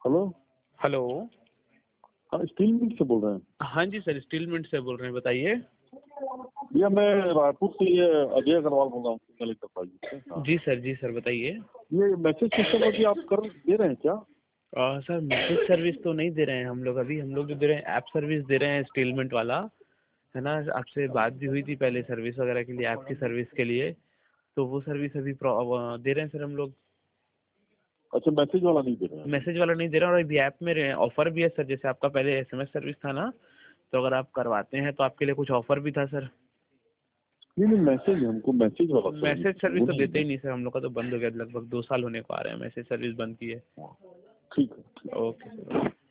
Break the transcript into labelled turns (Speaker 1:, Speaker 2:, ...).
Speaker 1: Hello.
Speaker 2: Hello.
Speaker 1: हाँ, steel mill से बोल रहे हैं?
Speaker 2: हाँ जी सर, स्टील मिंट से बोल रहे हैं, बताइए।
Speaker 1: भैया मैं रायपुर से ये अजय अग्रवाल बोल रहा हूँ, कलेक्टर कॉलेज से। हाँ,
Speaker 2: जी सर बताइए।
Speaker 1: ये मैसेज सिस्टम अभी आप कर दे रहे हैं क्या?
Speaker 2: सर मैसेज सर्विस तो नहीं दे रहे हैं हम लोग अभी, हम लोग जो दे रहे हैं ऐप सर्विस दे रहे हैं, स्टीलमेंट वाला है ना। आपसे बात भी हुई थी पहले सर्विस वगैरह के लिए, ऐप की सर्विस के लिए, तो वो सर्विस अभी दे रहे हैं सर हम लोग।
Speaker 1: अच्छा, मैसेज वाला नहीं दे रहे हैं अभी?
Speaker 2: मैसेज वाला नहीं दे रहे हैं, और अभी ऐप में ऑफर भी है सर, जैसे आपका पहले एसएमएस सर्विस था ना, तो अगर आप करवाते हैं तो आपके लिए कुछ ऑफर भी था सर।
Speaker 1: नहीं नहीं, मैसेज हमको मैसेज वाला सर्विस
Speaker 2: मैसेज सर्विस
Speaker 1: वो
Speaker 2: तो देते ही
Speaker 1: नहीं।
Speaker 2: नहीं सर, हम लोग का तो बंद हो गया, लगभग 2 साल होने को आ रहे हैं मैसेज सर्विस बंद किए।
Speaker 1: ठीक है।
Speaker 2: Okay sir.